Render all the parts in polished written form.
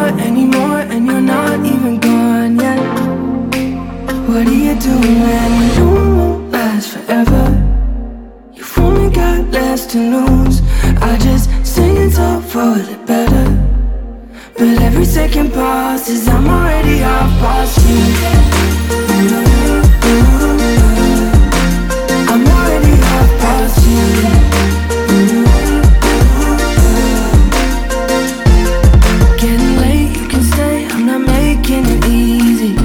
anymore, and you're not even gone yet. What are you doing when you know it won't last forever? You've only got less to lose. I just sing it all for the better. But every second passes, I'm already half past you. I'm already half past you. Getting late, you can stay, I'm not making it easy.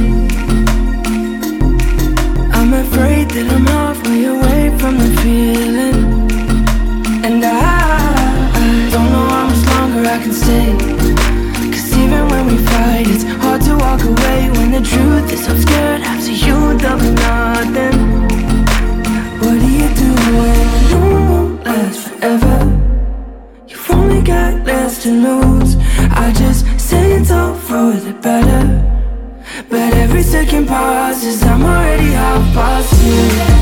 I'm afraid that I'm halfway away from the feeling. And I don't know how much longer I can stay. Even when we fight, it's hard to walk away when the truth is I'm scared after you there'll be nothing. What do you do when you know it won't last forever? You've only got less to lose. I just say it's all for the better. But every second passes, I'm already half past you.